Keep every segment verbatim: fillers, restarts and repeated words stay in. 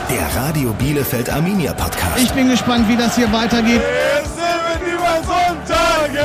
Der Radio Bielefeld Arminia Podcast. Ich bin gespannt, wie das hier weitergeht. Es sind über Sonntage.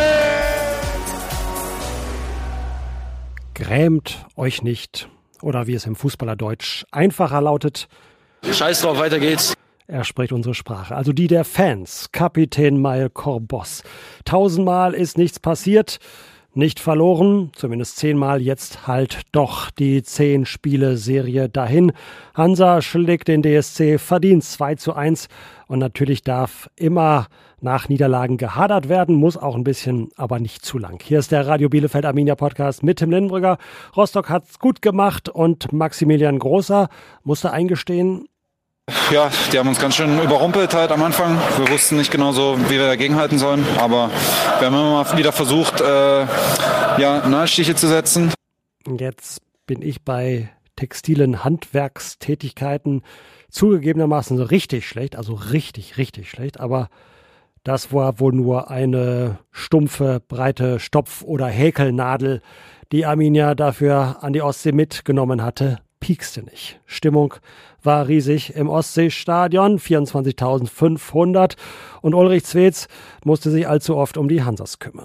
Grämt euch nicht. Oder wie es im Fußballerdeutsch einfacher lautet. Scheiß drauf, weiter geht's. Er spricht unsere Sprache, also die der Fans. Kapitän Mael Korbos. Tausendmal ist nichts passiert. Nicht verloren, zumindest zehnmal, jetzt halt doch die Zehn-Spiele-Serie dahin. Hansa schlägt den D S C verdient zwei zu eins und natürlich darf immer nach Niederlagen gehadert werden, muss auch ein bisschen, aber nicht zu lang. Hier ist der Radio Bielefeld Arminia Podcast mit Tim Lindenbrügger. Rostock hat's gut gemacht und Maximilian Großer musste eingestehen, ja, die haben uns ganz schön überrumpelt halt am Anfang. Wir wussten nicht genau so, wie wir dagegenhalten sollen. Aber wir haben immer mal wieder versucht, äh, ja, Nadelstiche zu setzen. Jetzt bin ich bei textilen Handwerkstätigkeiten zugegebenermaßen so richtig schlecht. Also richtig, richtig schlecht. Aber das war wohl nur eine stumpfe, breite Stopf- oder Häkelnadel, die Arminia dafür an die Ostsee mitgenommen hatte. Piekste nicht. Stimmung war riesig im Ostseestadion, vierundzwanzigtausendfünfhundert und Ulrich Zwetz musste sich allzu oft um die Hansas kümmern.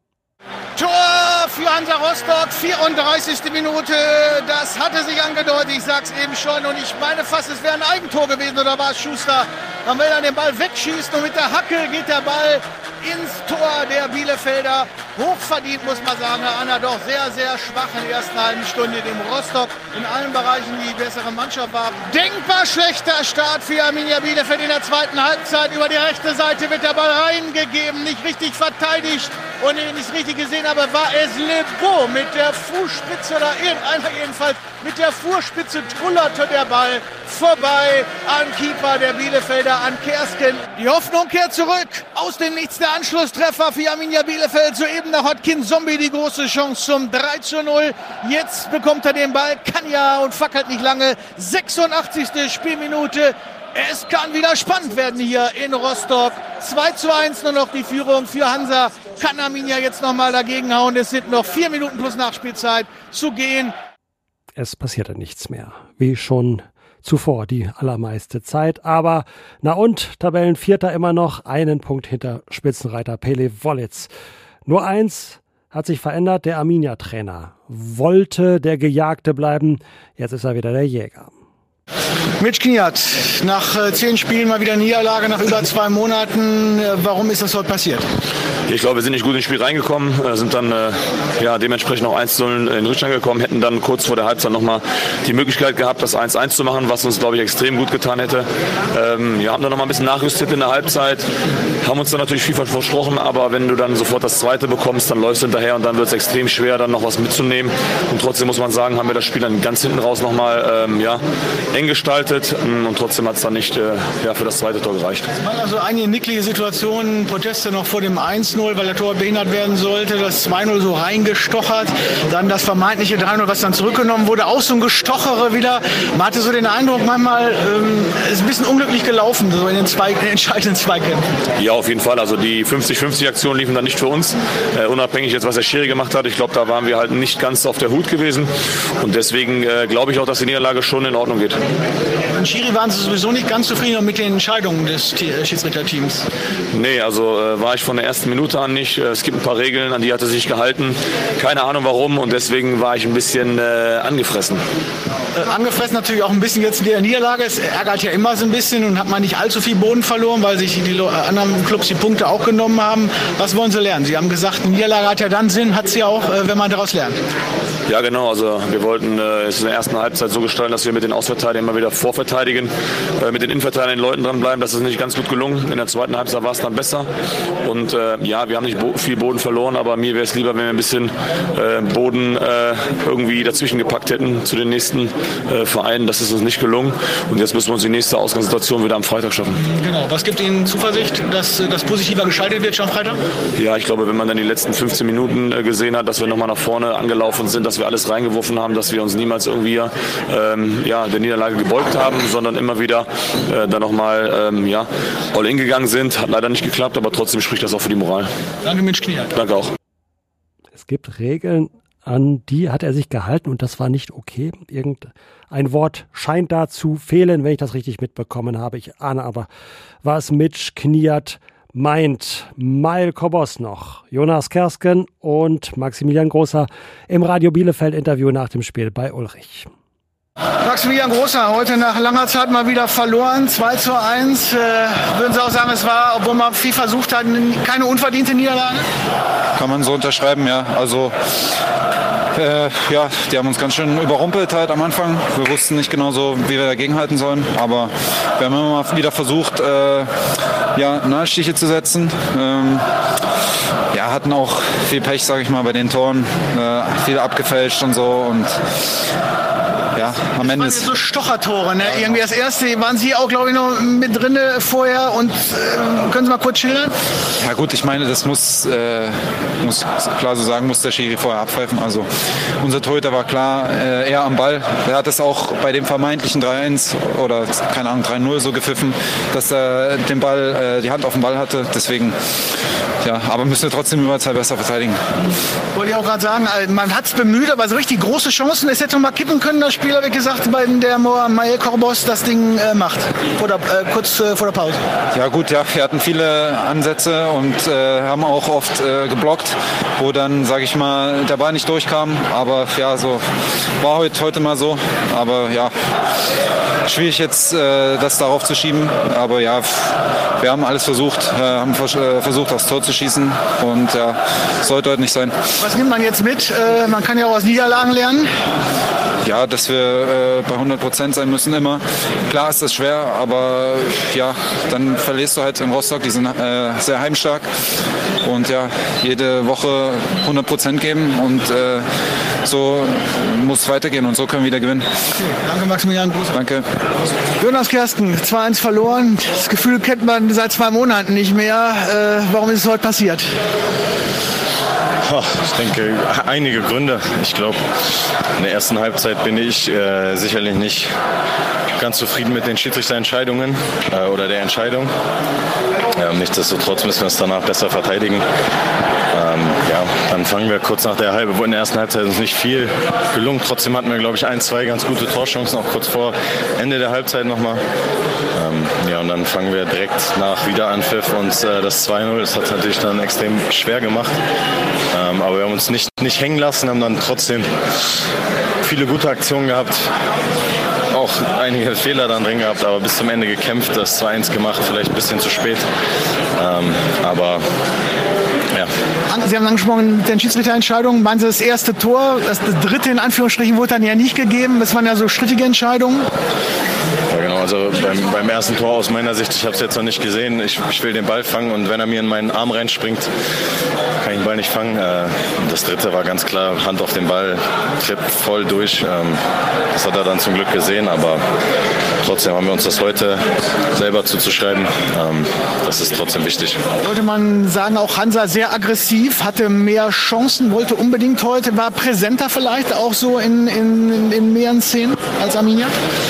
Tor für Hansa Rostock, vierunddreißigste Minute, das hatte sich angedeutet, ich sag's eben schon und ich meine fast, es wäre ein Eigentor gewesen, oder war es Schuster? Man will dann den Ball wegschießen und mit der Hacke geht der Ball ins Tor der Bielefelder. Hochverdient, muss man sagen, nach einer doch sehr, sehr schwachen ersten halben Stunde, dem Rostock in allen Bereichen die bessere Mannschaft war. Denkbar schlechter Start für Arminia Bielefeld in der zweiten Halbzeit. Über die rechte Seite wird der Ball reingegeben, nicht richtig verteidigt. Und wenn ich es richtig gesehen habe, war es Lebeau mit der Fußspitze, oder irgendeiner jedenfalls, mit der Fußspitze trullerte der Ball vorbei an Keeper der Bielefelder, an Kersken. Die Hoffnung kehrt zurück. Aus dem Nichts der Anschlusstreffer für Arminia Bielefeld. Soeben noch hat Kin Zombie die große Chance zum drei zu null. Jetzt bekommt er den Ball, kann ja und fackelt nicht lange. sechsundachtzigste Spielminute. Es kann wieder spannend werden hier in Rostock. zwei zu eins nur noch die Führung für Hansa. Kann Arminia jetzt nochmal dagegen hauen. Es sind noch vier Minuten plus Nachspielzeit zu gehen. Es passierte nichts mehr, wie schon zuvor die allermeiste Zeit. Aber na und, Tabellenvierter immer noch, einen Punkt hinter Spitzenreiter Pele Wollitz. Nur eins hat sich verändert, der Arminia-Trainer wollte der Gejagte bleiben. Jetzt ist er wieder der Jäger. Mitch Kniat, nach äh, zehn Spielen mal wieder Niederlage, nach über zwei Monaten. Äh, warum ist das heute passiert? Ich glaube, wir sind nicht gut ins Spiel reingekommen, sind dann äh, ja, dementsprechend auch eins zu null in den Rückstand gekommen, hätten dann kurz vor der Halbzeit nochmal die Möglichkeit gehabt, das eins eins zu machen, was uns, glaube ich, extrem gut getan hätte. Ähm, wir haben dann nochmal ein bisschen nachjustiert in der Halbzeit, haben uns dann natürlich viel versprochen, aber wenn du dann sofort das zweite bekommst, dann läufst du hinterher und dann wird es extrem schwer, dann noch was mitzunehmen. Und trotzdem muss man sagen, haben wir das Spiel dann ganz hinten raus nochmal ähm, ja, eng gestaltet und trotzdem hat es dann nicht äh, ja, für das zweite Tor gereicht. Es waren also einige nicklige Situationen, Proteste noch vor dem eins null, weil der Tor behindert werden sollte, das zwei null so reingestochert, dann das vermeintliche drei null, was dann zurückgenommen wurde, auch so ein Gestochere wieder. Man hatte so den Eindruck, manchmal ähm, ist ein bisschen unglücklich gelaufen, so in den, zwei, in den entscheidenden Zweikämpfen. Ja, auf jeden Fall. Also die fünfzig fünfzig Aktionen liefen dann nicht für uns, äh, unabhängig jetzt, was der Schiri gemacht hat. Ich glaube, da waren wir halt nicht ganz auf der Hut gewesen und deswegen äh, glaube ich auch, dass die Niederlage schon in Ordnung geht. Und Schiri waren Sie sowieso nicht ganz zufrieden mit den Entscheidungen des Schiedsrichterteams? Nee, also äh, war ich von der ersten Minute an nicht. Es gibt ein paar Regeln, an die hat er sich gehalten. Keine Ahnung warum und deswegen war ich ein bisschen äh, angefressen. Äh, angefressen natürlich auch ein bisschen jetzt in der Niederlage. Es ärgert ja immer so ein bisschen und hat man nicht allzu viel Boden verloren, weil sich die anderen Clubs die Punkte auch genommen haben. Was wollen Sie lernen? Sie haben gesagt, eine Niederlage hat ja dann Sinn, hat sie auch, äh, wenn man daraus lernt. Ja, genau. Also wir wollten äh, es in der ersten Halbzeit so gestalten, dass wir mit den Ausverteidigern immer wieder vorverteidigen, äh, mit den Innenverteidigern den Leuten dranbleiben. Das ist nicht ganz gut gelungen. In der zweiten Halbzeit war es dann besser. Und äh, ja, wir haben nicht bo- viel Boden verloren, aber mir wäre es lieber, wenn wir ein bisschen äh, Boden äh, irgendwie dazwischen gepackt hätten zu den nächsten äh, Vereinen. Das ist uns nicht gelungen. Und jetzt müssen wir uns die nächste Ausgangssituation wieder am Freitag schaffen. Genau. Was gibt Ihnen Zuversicht, dass das positiver geschaltet wird schon am Freitag? Ja, ich glaube, wenn man dann die letzten fünfzehn Minuten äh, gesehen hat, dass wir nochmal nach vorne angelaufen sind, dass wir alles reingeworfen haben, dass wir uns niemals irgendwie ähm, ja, der Niederlage gebeugt haben, sondern immer wieder äh, dann nochmal ähm, ja, all in gegangen sind. Hat leider nicht geklappt, aber trotzdem spricht das auch für die Moral. Danke, Mitch Kniat. Danke auch. Es gibt Regeln, An die hat er sich gehalten und das war nicht okay. Irgendein Wort scheint da zu fehlen, wenn ich das richtig mitbekommen habe. Ich ahne aber, was Mitch Kniat meint. Mael Korbos noch, Jonas Kersken und Maximilian Großer im Radio Bielefeld Interview nach dem Spiel bei Ulrich. Maximilian Großer, heute nach langer Zeit mal wieder verloren, zwei zu eins. Äh, würden Sie auch sagen, es war, obwohl man viel versucht hat, keine unverdiente Niederlage? Kann man so unterschreiben, ja. Also Äh, ja, die haben uns ganz schön überrumpelt halt am Anfang. Wir wussten nicht genau so, wie wir dagegenhalten sollen. Aber wir haben immer mal wieder versucht, äh, ja, Nadelstiche zu setzen. Ähm, ja, hatten auch viel Pech, sage ich mal, bei den Toren. Äh, viel abgefälscht und so. Und ja, am Ende ist so Stochertore, ne? Ja, irgendwie das erste waren Sie auch, glaube ich, noch mit drin vorher. Und äh, können Sie mal kurz schildern? Ja gut, ich meine, das muss, äh, muss klar so sagen, muss der Schiri vorher abpfeifen. Also unser Torhüter war klar äh, eher am Ball. Er hat es auch bei dem vermeintlichen drei eins oder keine Ahnung drei null so gepfiffen, dass er den Ball, äh, die Hand auf dem Ball hatte. Deswegen, ja, aber müssen wir trotzdem Überzahl besser verteidigen. Wollte ich auch gerade sagen, man hat es bemüht, aber so richtig große Chancen, es hätte noch mal kippen können, das Spiel, habe ich gesagt, bei der Mael Korbos das Ding äh, macht, oder, äh, kurz äh, vor der Pause. Ja gut, ja, wir hatten viele Ansätze und äh, haben auch oft äh, geblockt, wo dann, sage ich mal, der Ball nicht durchkam, aber ja, so war heute, heute mal so, aber ja, schwierig jetzt äh, das darauf zu schieben, aber ja, wir haben alles versucht, äh, haben vers- äh, versucht, aufs Tor zu schießen und ja, sollte heute nicht sein. Was nimmt man jetzt mit? Äh, man kann ja auch aus Niederlagen lernen. Ja, dass wir äh, bei hundert Prozent sein müssen immer. Klar ist das schwer, aber ja, dann verlierst du halt in Rostock, die sind äh, sehr heimstark und ja, jede Woche hundert Prozent geben und äh, so muss es weitergehen und so können wir wieder gewinnen. Okay, danke Maximilian Groß. Danke. Jonas Kersken, zwei eins verloren. Das Gefühl kennt man seit zwei Monaten nicht mehr. Äh, warum ist es heute passiert? Ich denke, einige Gründe. Ich glaube, in der ersten Halbzeit bin ich äh, sicherlich nicht ganz zufrieden mit den Schiedsrichterentscheidungen äh, oder der Entscheidung. Ähm, nichtsdestotrotz müssen wir es danach besser verteidigen. Ähm, ja, dann fangen wir kurz nach der Halbe, wo in der ersten Halbzeit uns nicht viel gelungen. Trotzdem hatten wir, glaube ich, ein, zwei ganz gute Torchancen, auch kurz vor Ende der Halbzeit nochmal. Ähm, ja, und dann fangen wir direkt nach Wiederanpfiff uns äh, das zwei null. Das hat es natürlich dann extrem schwer gemacht. Ähm, aber wir haben uns nicht, nicht hängen lassen, haben dann trotzdem viele gute Aktionen gehabt. Auch einige Fehler dann drin gehabt, aber bis zum Ende gekämpft, das zwei eins gemacht, vielleicht ein bisschen zu spät. Ähm, aber ja. Sie haben angesprochen mit den Schiedsrichterentscheidungen. Meinen Sie, das erste Tor, das dritte in Anführungsstrichen wurde dann ja nicht gegeben. Das waren ja so strittige Entscheidungen. Ja, genau, also beim, beim ersten Tor aus meiner Sicht, ich habe es jetzt noch nicht gesehen, ich, ich will den Ball fangen und wenn er mir in meinen Arm reinspringt, kann ich den Ball nicht fangen. Das dritte war ganz klar, Hand auf den Ball, Tritt voll durch. Das hat er dann zum Glück gesehen, aber trotzdem haben wir uns das heute selber zuzuschreiben. Das ist trotzdem wichtig. Sollte man sagen, auch Hansa sehr aggressiv, hatte mehr Chancen, wollte unbedingt heute, war präsenter vielleicht auch so in, in, in mehreren Szenen als Arminia?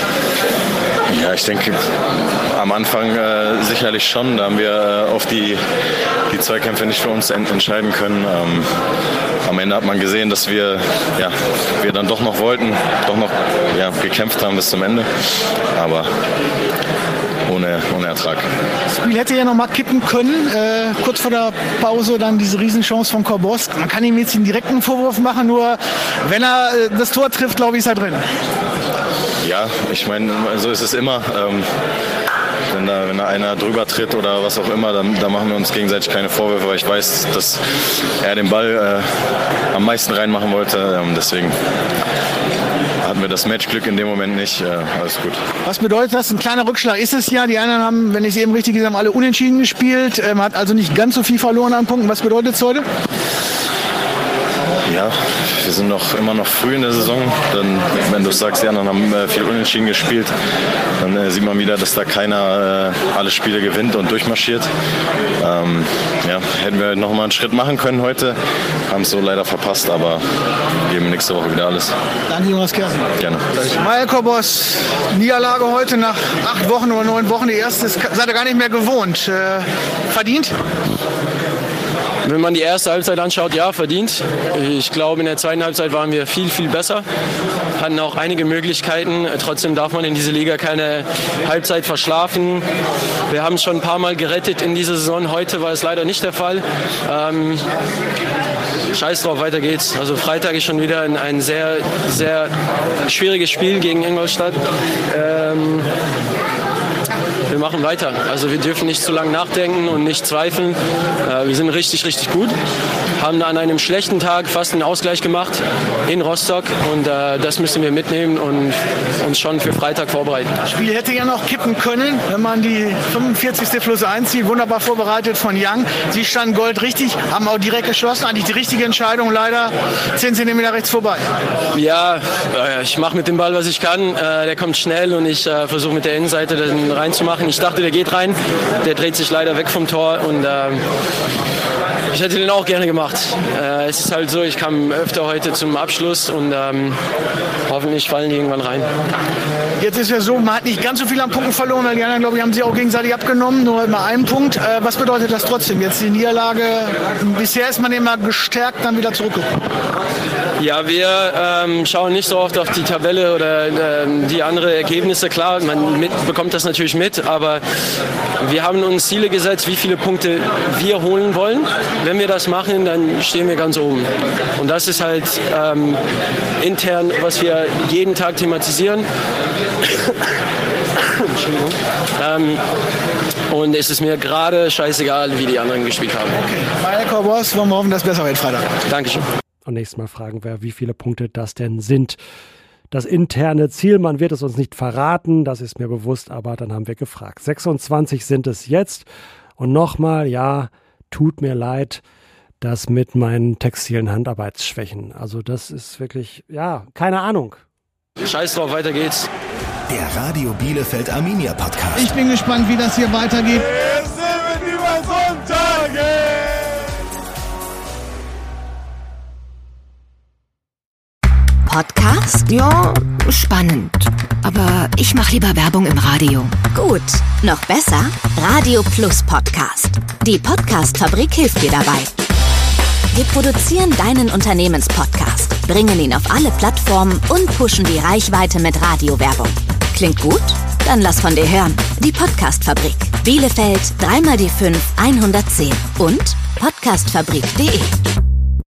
Ja, ich denke, am Anfang äh, sicherlich schon. Da haben wir äh, oft die, die Zweikämpfe nicht für uns ent- entscheiden können. Ähm, am Ende hat man gesehen, dass wir, ja, wir dann doch noch wollten, doch noch ja, gekämpft haben bis zum Ende. Aber ohne, ohne Ertrag. Das Spiel hätte ja noch mal kippen können. Äh, kurz vor der Pause dann diese Riesenchance von Korbos. Man kann ihm jetzt einen direkten Vorwurf machen, nur wenn er äh, das Tor trifft, glaube ich, ist er drin. Ja, ich meine, so ist es immer. Ähm, wenn, da, wenn da einer drüber tritt oder was auch immer, dann, dann machen wir uns gegenseitig keine Vorwürfe, weil ich weiß, dass er den Ball äh, am meisten reinmachen wollte. Ähm, deswegen hatten wir das Matchglück in dem Moment nicht. Äh, alles gut. Was bedeutet das? Ein kleiner Rückschlag ist es ja. Die anderen haben, wenn ich es eben richtig gesehen habe, alle unentschieden gespielt. Man ähm, hat also nicht ganz so viel verloren an Punkten. Was bedeutet es heute? Ja, wir sind noch immer noch früh in der Saison. Dann, wenn du sagst, die anderen haben äh, viel Unentschieden gespielt, dann äh, sieht man wieder, dass da keiner äh, alle Spiele gewinnt und durchmarschiert. Ähm, ja, hätten wir noch mal einen Schritt machen können heute, haben es so leider verpasst, aber geben nächste Woche wieder alles. Danke, Jonas Kersken. Gerne. Mael Korbos, Niederlage heute nach acht Wochen oder neun Wochen, die erste, seid ihr gar nicht mehr gewohnt. Äh, verdient? Wenn man die erste Halbzeit anschaut, ja, verdient. Ich glaube, in der zweiten Halbzeit waren wir viel, viel besser. Hatten auch einige Möglichkeiten. Trotzdem darf man in dieser Liga keine Halbzeit verschlafen. Wir haben es schon ein paar Mal gerettet in dieser Saison. Heute war es leider nicht der Fall. Ähm, Scheiß drauf, weiter geht's. Also Freitag ist schon wieder ein, ein sehr, sehr schwieriges Spiel gegen Ingolstadt. Ähm, wir machen weiter. Also wir dürfen nicht zu lange nachdenken und nicht zweifeln. Äh, wir sind richtig, richtig gut. Haben an einem schlechten Tag fast einen Ausgleich gemacht in Rostock und äh, das müssen wir mitnehmen und uns schon für Freitag vorbereiten. Das Spiel hätte ja noch kippen können, wenn man die fünfundvierzigste plus eins zieht. Wunderbar vorbereitet von Young. Sie standen goldrichtig, haben auch direkt geschlossen. Eigentlich die richtige Entscheidung, leider zehn Zentimeter rechts vorbei. Ja, äh, ich mache mit dem Ball, was ich kann. Äh, der kommt schnell und ich äh, versuche mit der Innenseite den reinzumachen. Ich dachte, der geht rein. Der dreht sich leider weg vom Tor und äh, ich hätte den auch gerne gemacht. Äh, es ist halt so, ich kam öfter heute zum Abschluss und ähm, hoffentlich fallen die irgendwann rein. Jetzt ist ja so, man hat nicht ganz so viel an Punkten verloren, weil die anderen, glaube ich, haben sie auch gegenseitig abgenommen, nur immer einen Punkt. Äh, was bedeutet das trotzdem? Jetzt die Niederlage, bisher ist man immer gestärkt, dann wieder zurückgekommen. Ja, wir ähm, schauen nicht so oft auf die Tabelle oder ähm, die anderen Ergebnisse. Klar, man mit, bekommt das natürlich mit, aber wir haben uns Ziele gesetzt, wie viele Punkte wir holen wollen. Wenn wir das machen, dann stehen wir ganz oben. Und das ist halt ähm, intern, was wir jeden Tag thematisieren. Entschuldigung. Ähm, und es ist mir gerade scheißegal, wie die anderen gespielt haben. Okay. Bei Corbos wollen wir hoffen, dass es besser wird Freitag. Dankeschön. Und nächstes Mal fragen wir, wie viele Punkte das denn sind. Das interne Ziel, man wird es uns nicht verraten, das ist mir bewusst, aber dann haben wir gefragt. sechsundzwanzig sind es jetzt. Und nochmal, ja, tut mir leid, das mit meinen textilen Handarbeitsschwächen. Also das ist wirklich, ja, keine Ahnung. Scheiß drauf, weiter geht's. Der Radio Bielefeld Arminia Podcast. Ich bin gespannt, wie das hier weitergeht. Wir sind über Sonntage. Podcast? Ja, spannend. Aber ich mache lieber Werbung im Radio. Gut, noch besser? Radio Plus Podcast. Die Podcast-Fabrik hilft dir dabei. Wir produzieren deinen Unternehmenspodcast, bringen ihn auf alle Plattformen und pushen die Reichweite mit Radiowerbung. Klingt gut? Dann lass von dir hören. Die Podcast-Fabrik. Bielefeld, dreimal die fünf, hundertzehn und podcastfabrik punkt de.